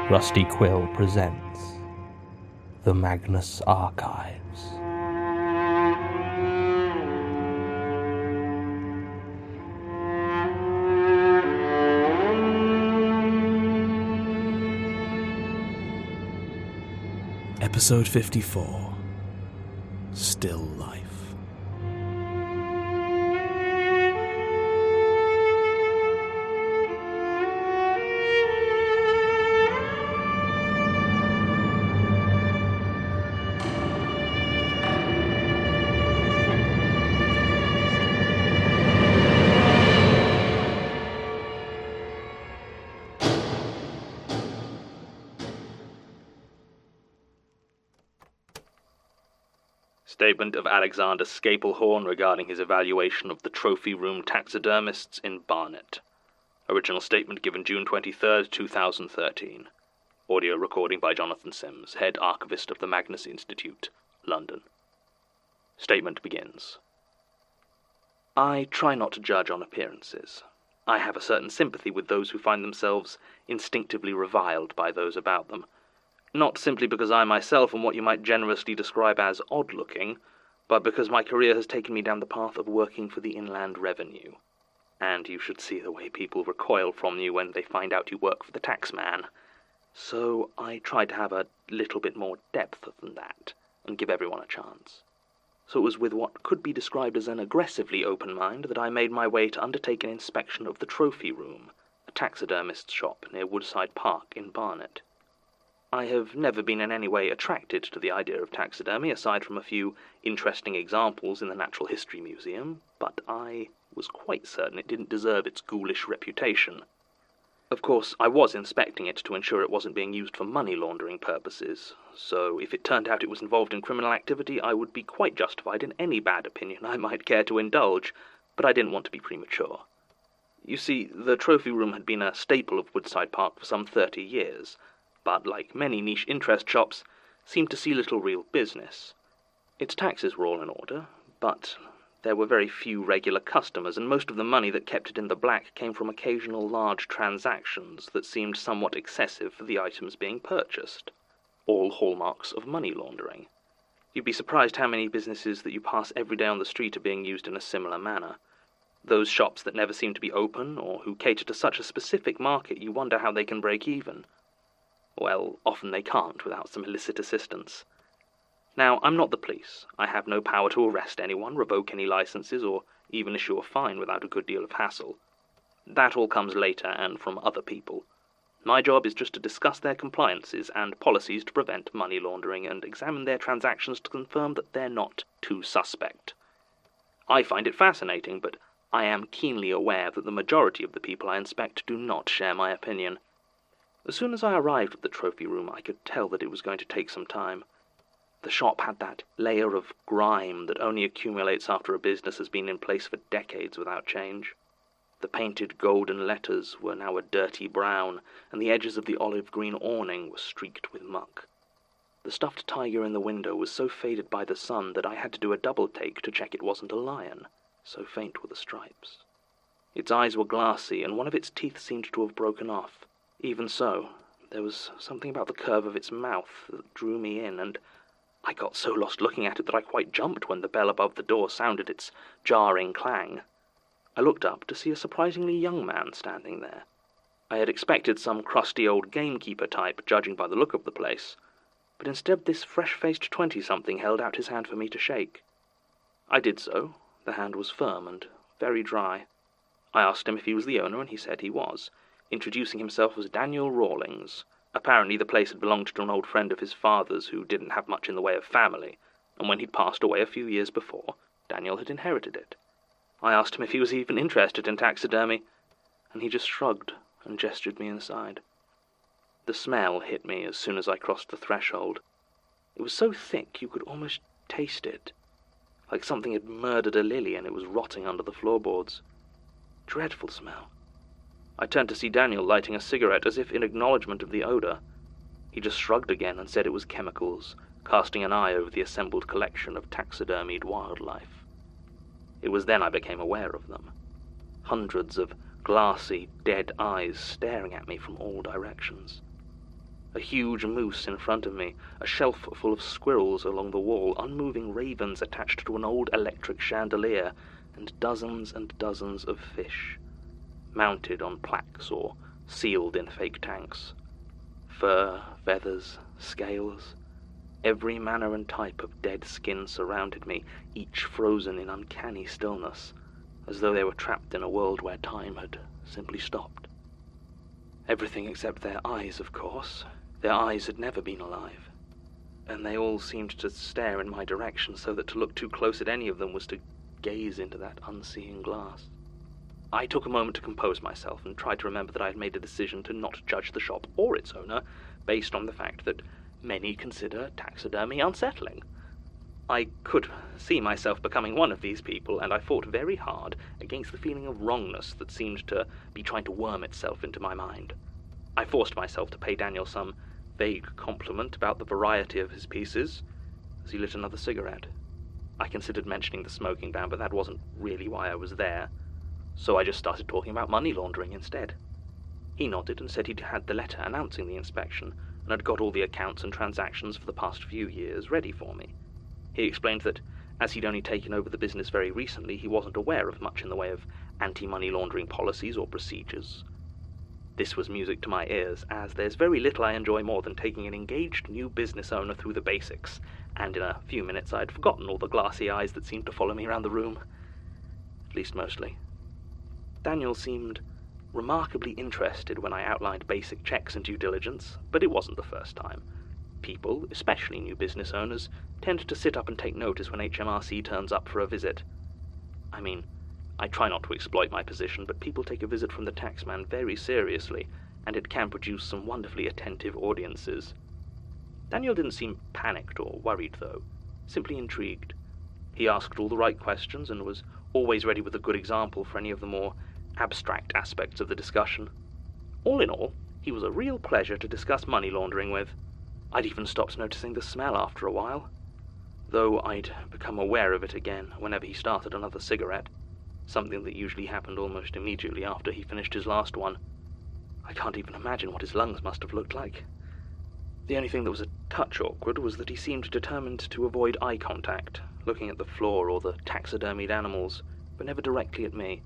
Rusty Quill presents The Magnus Archives. Episode 54, Still Life. Statement of Alexander Scapelhorn regarding his evaluation of the trophy room taxidermists in Barnet. Original statement given June 23rd, 2013. Audio recording by Jonathan Sims, head archivist of the Magnus Institute, London. Statement begins. I try not to judge on appearances. I have a certain sympathy with those who find themselves instinctively reviled by those about them. Not simply because I myself am what you might generously describe as odd-looking, but because my career has taken me down the path of working for the Inland Revenue. And you should see the way people recoil from you when they find out you work for the taxman. So I tried to have a little bit more depth than that, and give everyone a chance. So it was with what could be described as an aggressively open mind that I made my way to undertake an inspection of the Trophy Room, a taxidermist's shop near Woodside Park in Barnet. I have never been in any way attracted to the idea of taxidermy, aside from a few interesting examples in the Natural History Museum, but I was quite certain it didn't deserve its ghoulish reputation. Of course, I was inspecting it to ensure it wasn't being used for money laundering purposes, so if it turned out it was involved in criminal activity, I would be quite justified in any bad opinion I might care to indulge, but I didn't want to be premature. You see, the Trophy Room had been a staple of Woodside Park for some 30 years, but, like many niche interest shops, seemed to see little real business. Its taxes were all in order, but there were very few regular customers, and most of the money that kept it in the black came from occasional large transactions that seemed somewhat excessive for the items being purchased. All hallmarks of money laundering. You'd be surprised how many businesses that you pass every day on the street are being used in a similar manner. Those shops that never seem to be open, or who cater to such a specific market, you wonder how they can break even. Well, often they can't without some illicit assistance. Now, I'm not the police. I have no power to arrest anyone, revoke any licenses, or even issue a fine without a good deal of hassle. That all comes later and from other people. My job is just to discuss their compliances and policies to prevent money laundering and examine their transactions to confirm that they're not too suspect. I find it fascinating, but I am keenly aware that the majority of the people I inspect do not share my opinion. As soon as I arrived at the Trophy Room, I could tell that it was going to take some time. The shop had that layer of grime that only accumulates after a business has been in place for decades without change. The painted golden letters were now a dirty brown, and the edges of the olive-green awning were streaked with muck. The stuffed tiger in the window was so faded by the sun that I had to do a double take to check it wasn't a lion, so faint were the stripes. Its eyes were glassy, and one of its teeth seemed to have broken off. Even so, there was something about the curve of its mouth that drew me in, and I got so lost looking at it that I quite jumped when the bell above the door sounded its jarring clang. I looked up to see a surprisingly young man standing there. I had expected some crusty old gamekeeper type, judging by the look of the place, but instead this fresh-faced 20-something held out his hand for me to shake. I did so. The hand was firm and very dry. I asked him if he was the owner, and he said he was, introducing himself as Daniel Rawlings. Apparently the place had belonged to an old friend of his father's who didn't have much in the way of family, and when he'd passed away a few years before, Daniel had inherited it. I asked him if he was even interested in taxidermy, and he just shrugged and gestured me inside. The smell hit me as soon as I crossed the threshold. It was so thick you could almost taste it, like something had murdered a lily and it was rotting under the floorboards. Dreadful smell. I turned to see Daniel lighting a cigarette as if in acknowledgement of the odor. He just shrugged again and said it was chemicals, casting an eye over the assembled collection of taxidermied wildlife. It was then I became aware of them. Hundreds of glassy, dead eyes staring at me from all directions. A huge moose in front of me, a shelf full of squirrels along the wall, unmoving ravens attached to an old electric chandelier, and dozens of fish, mounted on plaques or sealed in fake tanks. Fur, feathers, scales, every manner and type of dead skin surrounded me, each frozen in uncanny stillness, as though they were trapped in a world where time had simply stopped. Everything except their eyes, of course. Their eyes had never been alive, and they all seemed to stare in my direction, so that to look too close at any of them was to gaze into that unseeing glass. I took a moment to compose myself and tried to remember that I had made a decision to not judge the shop or its owner based on the fact that many consider taxidermy unsettling. I could see myself becoming one of these people, and I fought very hard against the feeling of wrongness that seemed to be trying to worm itself into my mind. I forced myself to pay Daniel some vague compliment about the variety of his pieces as he lit another cigarette. I considered mentioning the smoking ban, but that wasn't really why I was there, so I just started talking about money laundering instead. He nodded and said he'd had the letter announcing the inspection and had got all the accounts and transactions for the past few years ready for me. He explained that, as he'd only taken over the business very recently, he wasn't aware of much in the way of anti-money laundering policies or procedures. This was music to my ears, as there's very little I enjoy more than taking an engaged new business owner through the basics, and in a few minutes I'd forgotten all the glassy eyes that seemed to follow me around the room. At least mostly. Daniel seemed remarkably interested when I outlined basic checks and due diligence, but it wasn't the first time. People, especially new business owners, tend to sit up and take notice when HMRC turns up for a visit. I mean, I try not to exploit my position, but people take a visit from the taxman very seriously, and it can produce some wonderfully attentive audiences. Daniel didn't seem panicked or worried, though, simply intrigued. He asked all the right questions and was always ready with a good example for any of the more abstract aspects of the discussion. All in all, he was a real pleasure to discuss money laundering with. I'd even stopped noticing the smell after a while, though I'd become aware of it again whenever he started another cigarette, something that usually happened almost immediately after he finished his last one. I can't even imagine what his lungs must have looked like. The only thing that was a touch awkward was that he seemed determined to avoid eye contact, looking at the floor or the taxidermied animals, but never directly at me.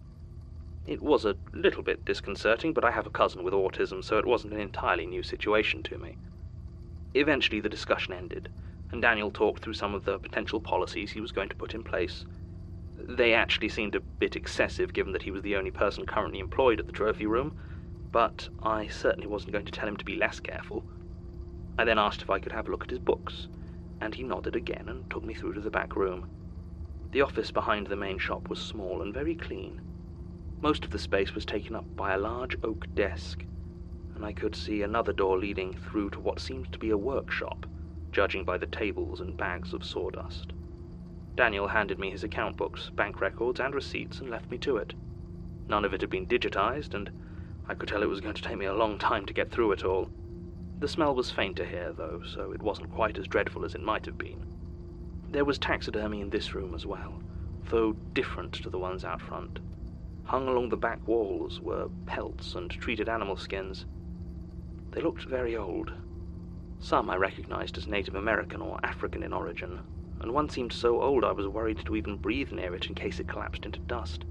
It was a little bit disconcerting, but I have a cousin with autism, so it wasn't an entirely new situation to me. Eventually the discussion ended, and Daniel talked through some of the potential policies he was going to put in place. They actually seemed a bit excessive, given that he was the only person currently employed at the trophy room, but I certainly wasn't going to tell him to be less careful. I then asked if I could have a look at his books, and he nodded again and took me through to the back room. The office behind the main shop was small and very clean. Most of the space was taken up by a large oak desk, and I could see another door leading through to what seemed to be a workshop, judging by the tables and bags of sawdust. Daniel handed me his account books, bank records, and receipts and left me to it. None of it had been digitized, and I could tell it was going to take me a long time to get through it all. The smell was fainter here, though, so it wasn't quite as dreadful as it might have been. There was taxidermy in this room as well, though different to the ones out front. Hung along the back walls were pelts and treated animal skins. They looked very old. Some I recognized as Native American or African in origin, and one seemed so old I was worried to even breathe near it in case it collapsed into dust.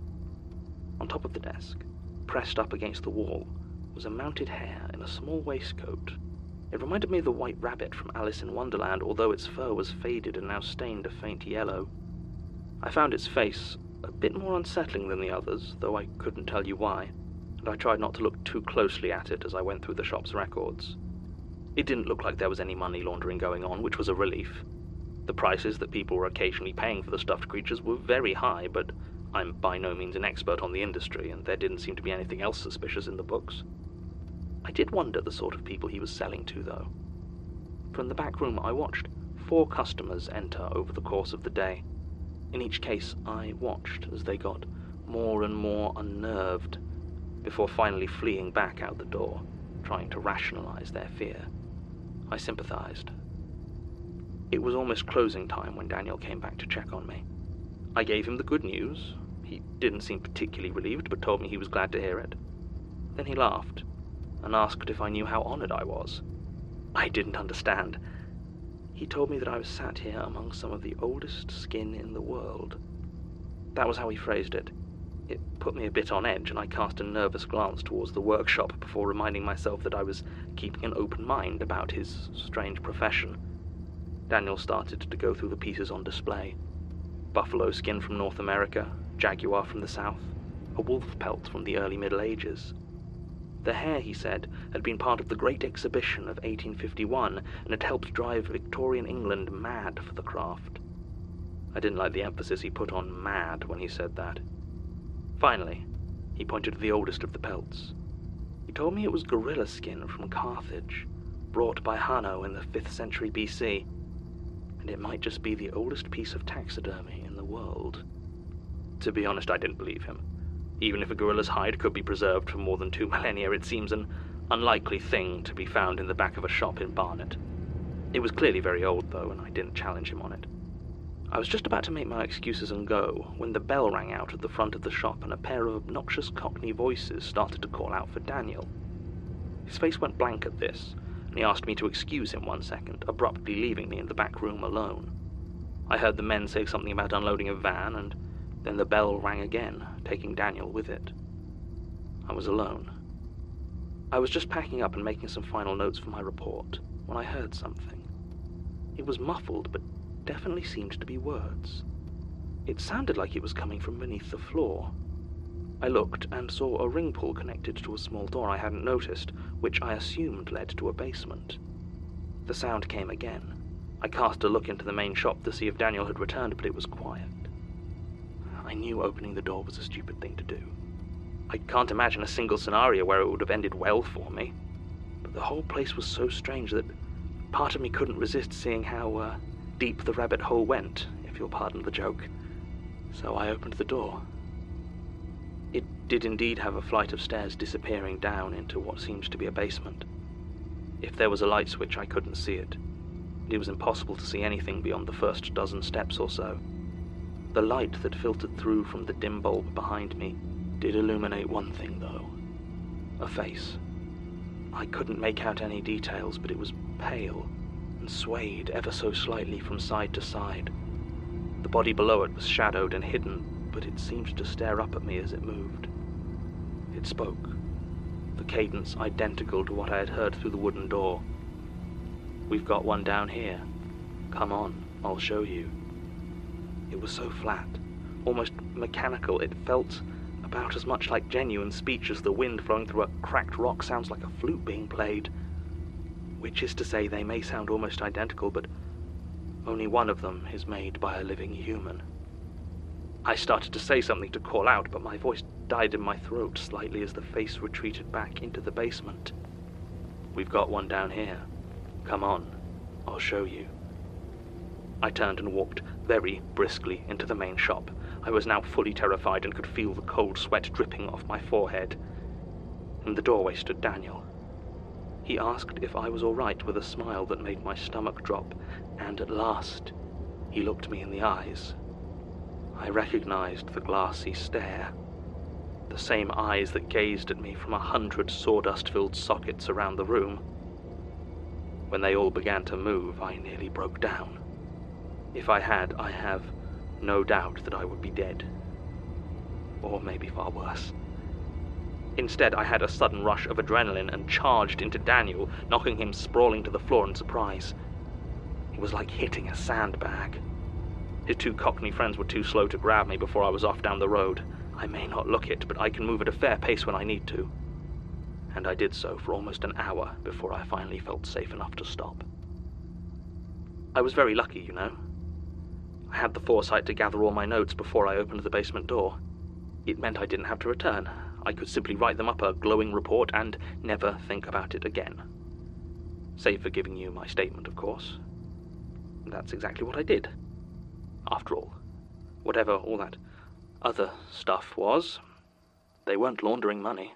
On top of the desk, pressed up against the wall, was a mounted hare in a small waistcoat. It reminded me of the white rabbit from Alice in Wonderland, although its fur was faded and now stained a faint yellow. I found its face a bit more unsettling than the others, though I couldn't tell you why, and I tried not to look too closely at it as I went through the shop's records. It didn't look like there was any money laundering going on, which was a relief. The prices that people were occasionally paying for the stuffed creatures were very high, but I'm by no means an expert on the industry, and there didn't seem to be anything else suspicious in the books. I did wonder the sort of people he was selling to, though. From the back room, I watched 4 customers enter over the course of the day. In each case, I watched as they got more and more unnerved, before finally fleeing back out the door, trying to rationalize their fear. I sympathized. It was almost closing time when Daniel came back to check on me. I gave him the good news. He didn't seem particularly relieved, but told me he was glad to hear it. Then he laughed, and asked if I knew how honored I was. I didn't understand. He told me that I was sat here among some of the oldest skin in the world. That was how he phrased it. It put me a bit on edge, and I cast a nervous glance towards the workshop before reminding myself that I was keeping an open mind about his strange profession. Daniel started to go through the pieces on display. Buffalo skin from North America, jaguar from the South, a wolf pelt from the early Middle Ages. The hair, he said, had been part of the Great Exhibition of 1851 and had helped drive Victorian England mad for the craft. I didn't like the emphasis he put on mad when he said that. Finally, he pointed to the oldest of the pelts. He told me it was gorilla skin from Carthage, brought by Hanno in the 5th century BC, and it might just be the oldest piece of taxidermy in the world. To be honest, I didn't believe him. Even if a gorilla's hide could be preserved for more than 2 millennia, it seems an unlikely thing to be found in the back of a shop in Barnet. It was clearly very old, though, and I didn't challenge him on it. I was just about to make my excuses and go when the bell rang out at the front of the shop and a pair of obnoxious Cockney voices started to call out for Daniel. His face went blank at this, and he asked me to excuse him 1 second, abruptly leaving me in the back room alone. I heard the men say something about unloading a van, and then the bell rang again, taking Daniel with it. I was alone. I was just packing up and making some final notes for my report when I heard something. It was muffled, but definitely seemed to be words. It sounded like it was coming from beneath the floor. I looked and saw a ring pull connected to a small door I hadn't noticed, which I assumed led to a basement. The sound came again. I cast a look into the main shop to see if Daniel had returned, but it was quiet. I knew opening the door was a stupid thing to do. I can't imagine a single scenario where it would have ended well for me, but the whole place was so strange that part of me couldn't resist seeing how deep the rabbit hole went, if you'll pardon the joke. So I opened the door. It did indeed have a flight of stairs disappearing down into what seemed to be a basement. If there was a light switch, I couldn't see it. It was impossible to see anything beyond the first dozen steps or so. The light that filtered through from the dim bulb behind me did illuminate one thing, though. A face. I couldn't make out any details, but it was pale and swayed ever so slightly from side to side. The body below it was shadowed and hidden, but it seemed to stare up at me as it moved. It spoke, the cadence identical to what I had heard through the wooden door. "We've got one down here. Come on, I'll show you." It was so flat, almost mechanical, it felt about as much like genuine speech as the wind flowing through a cracked rock sounds like a flute being played. Which is to say, they may sound almost identical, but only one of them is made by a living human. I started to say something to call out, but my voice died in my throat slightly as the face retreated back into the basement. "We've got one down here. Come on, I'll show you." I turned and walked very briskly into the main shop. I was now fully terrified and could feel the cold sweat dripping off my forehead. In the doorway stood Daniel. He asked if I was all right with a smile that made my stomach drop, and at last he looked me in the eyes. I recognized the glassy stare, the same eyes that gazed at me from 100 sawdust-filled sockets around the room. When they all began to move, I nearly broke down. If I had, I have no doubt that I would be dead. Or maybe far worse. Instead, I had a sudden rush of adrenaline and charged into Daniel, knocking him sprawling to the floor in surprise. It was like hitting a sandbag. His 2 Cockney friends were too slow to grab me before I was off down the road. I may not look it, but I can move at a fair pace when I need to. And I did so for almost an hour before I finally felt safe enough to stop. I was very lucky, you know. I had the foresight to gather all my notes before I opened the basement door. It meant I didn't have to return. I could simply write them up a glowing report and never think about it again. Save for giving you my statement, of course. That's exactly what I did. After all, whatever all that other stuff was, they weren't laundering money.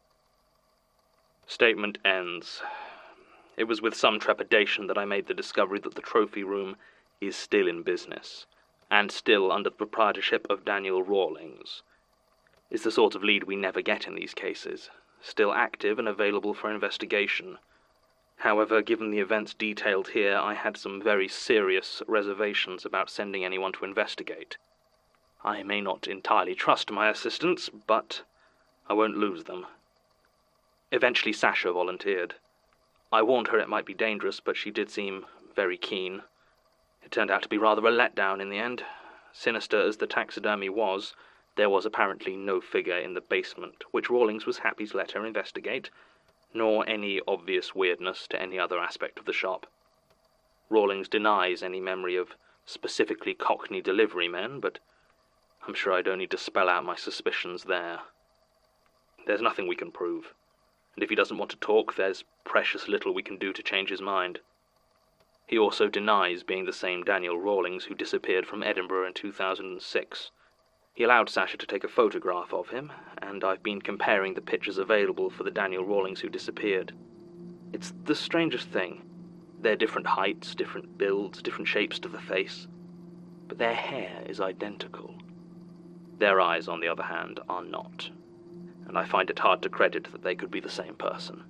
Statement ends. It was with some trepidation that I made the discovery that the trophy room is still in business, and still under the proprietorship of Daniel Rawlings. It's the sort of lead we never get in these cases, still active and available for investigation. However, given the events detailed here, I had some very serious reservations about sending anyone to investigate. I may not entirely trust my assistants, but I won't lose them. Eventually Sasha volunteered. I warned her it might be dangerous, but she did seem very keen. It turned out to be rather a letdown in the end. Sinister as the taxidermy was, there was apparently no figure in the basement, which Rawlings was happy to let her investigate, nor any obvious weirdness to any other aspect of the shop. Rawlings denies any memory of specifically Cockney delivery men, but I'm sure I don't need to spell out my suspicions there. There's nothing we can prove, and if he doesn't want to talk, there's precious little we can do to change his mind. He also denies being the same Daniel Rawlings who disappeared from Edinburgh in 2006. He allowed Sasha to take a photograph of him, and I've been comparing the pictures available for the Daniel Rawlings who disappeared. It's the strangest thing. They're different heights, different builds, different shapes to the face, but their hair is identical. Their eyes, on the other hand, are not, and I find it hard to credit that they could be the same person.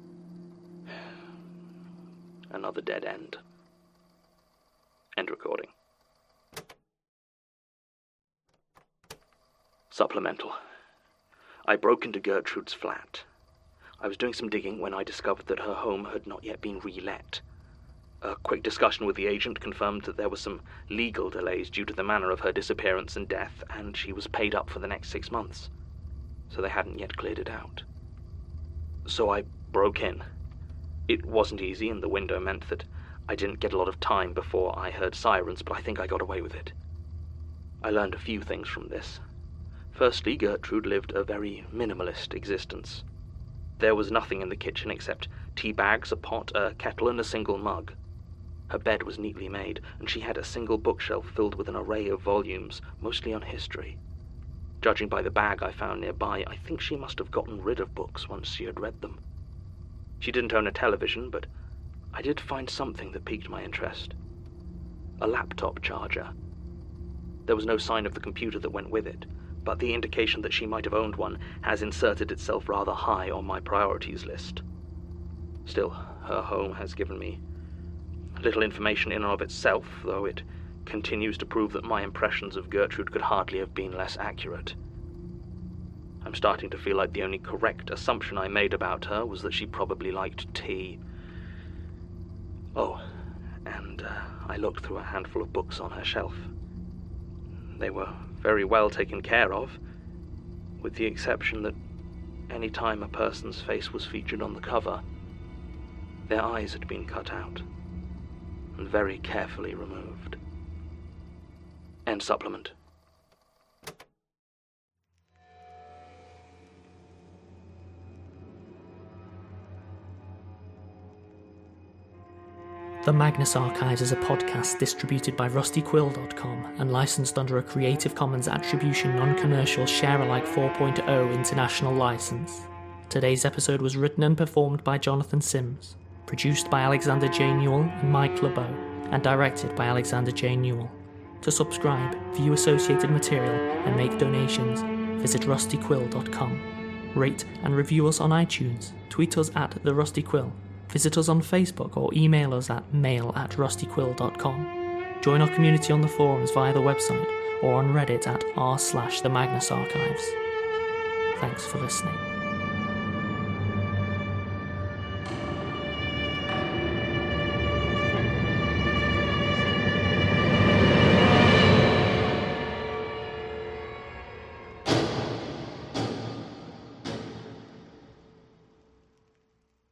Another dead end. End recording. Supplemental. I broke into Gertrude's flat. I was doing some digging when I discovered that her home had not yet been re-let. A quick discussion with the agent confirmed that there were some legal delays due to the manner of her disappearance and death, and she was paid up for the next 6 months, so they hadn't yet cleared it out. So I broke in. It wasn't easy, and the window meant that I didn't get a lot of time before I heard sirens, but I think I got away with it. I learned a few things from this. Firstly, Gertrude lived a very minimalist existence. There was nothing in the kitchen except tea bags, a pot, a kettle, and a single mug. Her bed was neatly made, and she had a single bookshelf filled with an array of volumes, mostly on history. Judging by the bag I found nearby, I think she must have gotten rid of books once she had read them. She didn't own a television, but I did find something that piqued my interest. A laptop charger. There was no sign of the computer that went with it, but the indication that she might have owned one has inserted itself rather high on my priorities list. Still, her home has given me little information in and of itself, though it continues to prove that my impressions of Gertrude could hardly have been less accurate. I'm starting to feel like the only correct assumption I made about her was that she probably liked tea. Oh, and I looked through a handful of books on her shelf. They were very well taken care of, with the exception that any time a person's face was featured on the cover, their eyes had been cut out and very carefully removed. End supplement. The Magnus Archives is a podcast distributed by rustyquill.com and licensed under a Creative Commons Attribution Non-Commercial Share-alike 4.0 international license. Today's episode was written and performed by Jonathan Sims, produced by Alexander J. Newell and Mike LeBeau, and directed by Alexander J. Newell. To subscribe, view associated material, and make donations, visit rustyquill.com. Rate and review us on iTunes, tweet us at TheRustyQuill, visit us on Facebook or email us at mail@rustyquill.com. Join our community on the forums via the website or on Reddit at r/TheMagnusArchives. Thanks for listening.